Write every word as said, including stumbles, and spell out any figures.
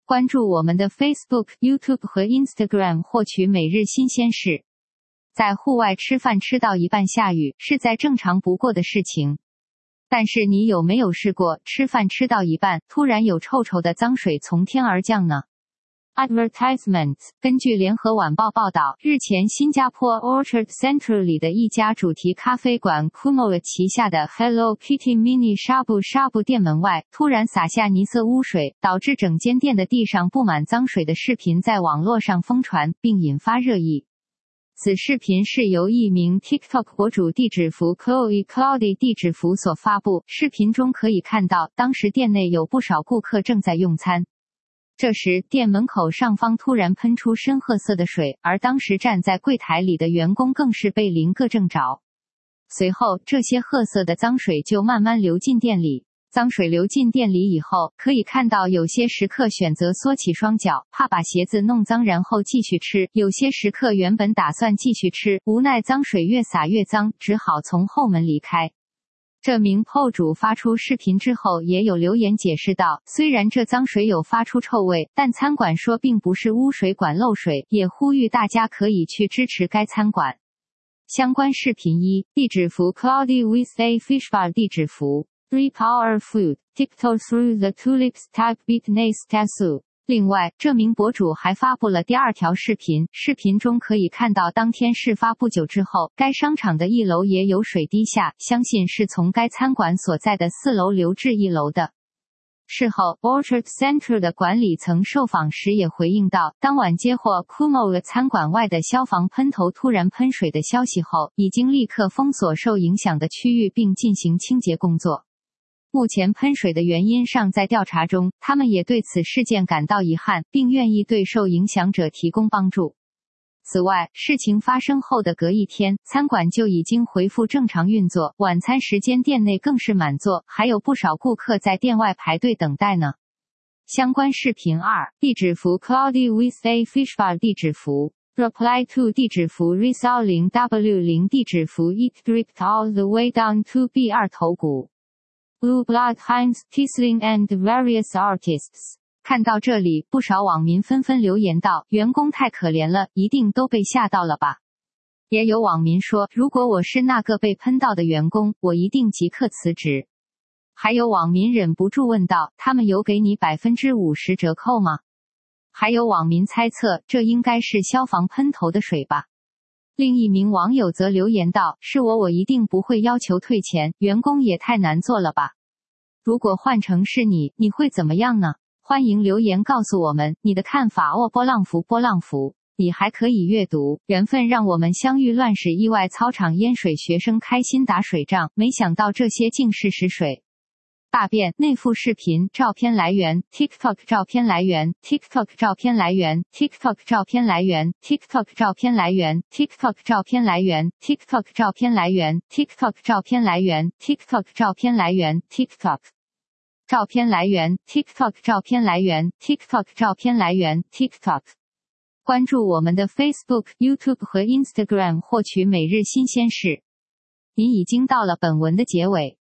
关注我们的 Facebook、YouTube 和 Instagram 获取每日新鲜事。在户外吃饭吃到一半下雨，是再正常不过的事情。但是你有没有试过，吃饭吃到一半，突然有臭臭的脏水从天而降呢？Advertisements。根据联合晚报报道，日前新加坡 Orchard Central 里的一家主题咖啡馆 Kumo 旗下的 Hello Kitty Mini Shabu Shabu 店门外突然洒下泥色污水，导致整间店的地上布满脏水的视频在网络上疯传，并引发热议。此视频是由一名 TikTok 博主地址符 Chloe Cloudy 地址符所发布，视频中可以看到，当时店内有不少顾客正在用餐。这时，店门口上方突然喷出深褐色的水，而当时站在柜台里的员工更是被淋个正着。随后，这些褐色的脏水就慢慢流进店里。脏水流进店里以后，可以看到有些食客选择缩起双脚，怕把鞋子弄脏，然后继续吃；有些食客原本打算继续吃，无奈脏水越洒越脏，只好从后门离开。这名 P O 主发出视频之后，也有留言解释道，虽然这脏水有发出臭味，但餐馆说并不是污水管漏水，也呼吁大家可以去支持该餐馆。相关视频一，地址符 Cloudy with a Fish Bar 地址符 Three Power Food Tiptoe Through the Tulips Type Beatness Tattoo。另外，这名博主还发布了第二条视频，视频中可以看到当天事发不久之后，该商场的一楼也有水滴下，相信是从该餐馆所在的四楼流至一楼的。事后 Orchard Central 的管理层受访时也回应到，当晚接获 Kumo 餐馆外的消防喷头突然喷水的消息后，已经立刻封锁受影响的区域并进行清洁工作。目前喷水的原因尚在调查中，他们也对此事件感到遗憾，并愿意对受影响者提供帮助。此外，事情发生后的隔一天，餐馆就已经恢复正常运作，晚餐时间店内更是满座，还有不少顾客在店外排队等待呢。相关视频二，地址符 Cloudy with a Fish Bar 地址符 Reply to 地址符 Result 零 W 零 地址符 It dripped all the way down to B 二头骨Blue Blood Heinz Tisling and various artists。 看到这里，不少网民纷纷留言道，员工太可怜了，一定都被吓到了吧。也有网民说，如果我是那个被喷到的员工，我一定即刻辞职。还有网民忍不住问道，他们有给你 百分之五十 折扣吗？还有网民猜测，这应该是消防喷头的水吧。另一名网友则留言道，是我我一定不会要求退钱，员工也太难做了吧。如果换成是你，你会怎么样呢？欢迎留言告诉我们你的看法哦。波浪符波浪符，你还可以阅读，缘分让我们相遇，乱世意外，操场淹水，学生开心打水仗，没想到这些竟是屎水。大便内附视频照片来源 TikTok 照片来源 TikTok 照片来源 TikTok 照片来源 TikTok 照片来源 TikTok 照片来源 TikTok 照片来源 TikTok 照片来源 TikTok 照片来源 TikTok 照片来源 TikTok 照片来源 TikTok 照片来源 TikTok。 关注我们的 Facebook、YouTube 和 Instagram 获取每日新鲜事。您已经到了本文的结尾。